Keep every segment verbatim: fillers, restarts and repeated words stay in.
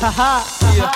Yeah.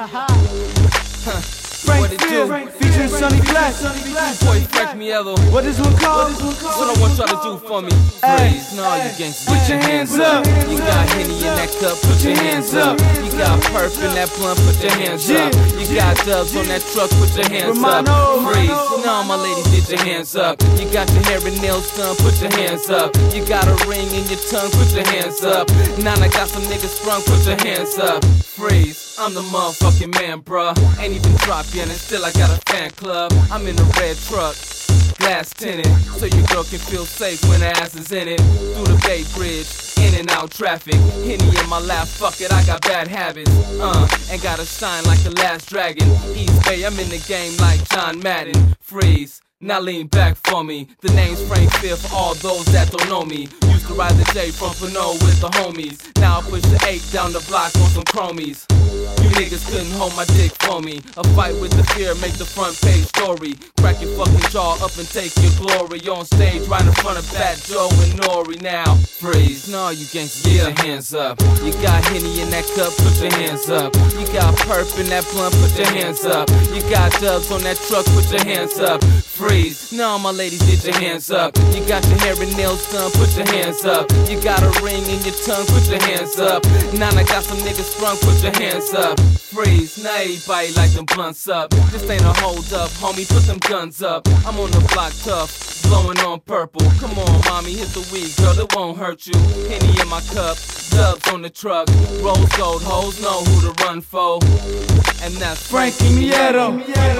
Huh. Frank Field, featuring Sonny Black. Boy, Frank Mielo. What this one called? What I want y'all to do for me. Freeze, no, you gangsters, put your hands up. You got Henny in that cup, put your hands up. You got Perp in that blunt, put your hands up. You got Dubs on that truck, put your hands up. Freeze, no, my ladies, get your hands up. You got your hair and nails done, put your hands up. You got a ring in your tongue, put your hands up. Nana got some niggas sprung, put your hands up. Freeze, I'm the motherfucking man, bruh. Ain't even dropped yet, and still I got a fan club. I'm in a red truck, glass tinted, so your girl can feel safe when her ass is in it. Through the Bay Bridge, in and out traffic. Henny in my lap, fuck it, I got bad habits. Uh, and gotta shine like the last dragon. East Bay, I'm in the game like John Madden. Freeze, now lean back for me. The name's Frank Field for all those that don't know me. Used to ride the J from Pinot with the homies. Now I push the eight down the block on some chromies. You niggas couldn't hold my dick for me. A fight with the fear, make the front page story. Crack your fucking jaw up and take your glory. On stage right in front of Fat Joe and Nori now. Freeze, no, you gangsters, get your hands up. You got Henny in that cup, put your hands up. You got Perp in that blunt, put your hands up. You got Dubs on that truck, put your hands up. Freeze, no, my ladies, get your hands up. You got your hair and nails done, put your hands up. You got a ring in your tongue, put your hands up. Nana got some niggas sprung, put your hands up. Freeze, now everybody like them blunts up. This ain't a hold up, homie, put them guns up. I'm on the block tough, blowing on purple. Come on, mommy, hit the weed, girl, it won't hurt you. Henny in my cup, Dubs on the truck. Rose gold, hoes know who to run for. And that's Frankie Mielo,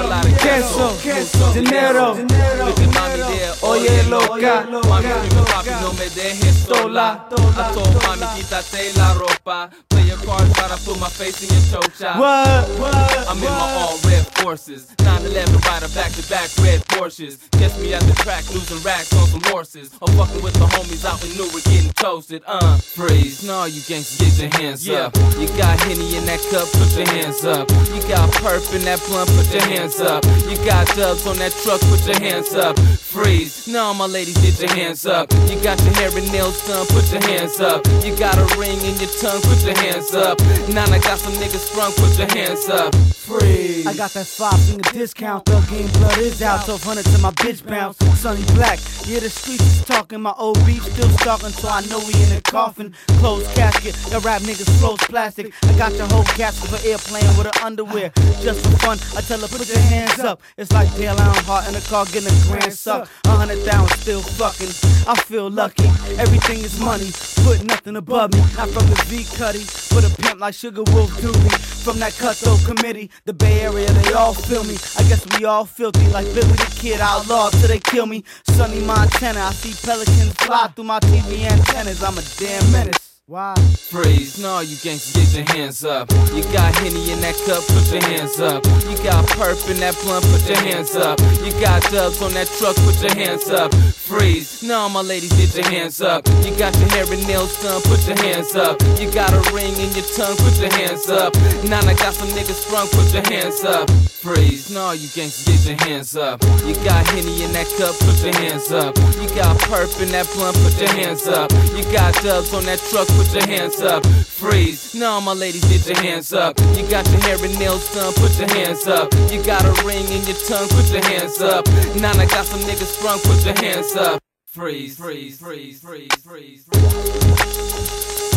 Queso, Dinero. Look at mommy there, oye loca. Mami, dime papi, no me dejes sola. I told mami, quítate la ropa. Play your cards right, I put my face in your chocha. What? I'm in my all red forces. nine eleven rider, back to back red Porsches. Catch me at the track, losing racks on some horses. Or fucking with the homies out in Newark getting toasted. Uh, freeze, no, you gangsters, get your hands yeah. up. You got Henny in that cup, put your hands up. You got Perp in that blunt, put your hands up. You got Dubs on that truck, put your hands up. Freeze, no, my ladies, get your hands up. You got your hair and nails done, put your hands up. You got a ring in your tongue, put your hands up. Nana got some niggas sprung, put your hands up. Freeze. I got that five finger discount, thug game blood is out. twelve hundred to my bitch bounce. Sonny Black, yeah, the streets is talking. My old beef still stalking, so I know we in a coffin. Closed casket, the rap niggas flows plastic. I got your whole casket for airplane with her underwear. Just for fun, I tell her put your hands up. It's like Dale Earnhardt in the car getting a grand suck. A hundred thousand still fucking, I feel lucky. Everything is money, put nothing above me. I'm from the V Cuddy, with a pimp like Sugar Wolf Doobie. From that cutthroat committee, the Bay Area, they all feel me. I guess we all filthy, like Billy the Kid, outlaw till they kill me. Sunny Montana, I see pelicans fly through my T V antennas. I'm a damn menace. Why? Freeze, no, you gangsters, get your hands up. You got Henny in that cup, put your hands up. You got Perp in that blunt, put your hands up. You got Dubs on that truck, put your hands up. Freeze, no, my ladies, get your hands up. You got your hair and nails done, put your hands up. You got a ring in your tongue, put your hands up. Nana got some niggas sprung, put your hands up. Freeze, no, you gangsters, get your hands up. You got Henny in that cup, put your hands up. You got Perp in that blunt, put your hands up. You got Dubs on that truck, put your hands up. Freeze, no, my ladies, get your hands up. You got your hair and nails done, put your hands up. You got a ring in your tongue, put your hands up. Nana got some niggas sprung, put your hands up. Freeze, freeze, freeze, freeze, freeze, freeze.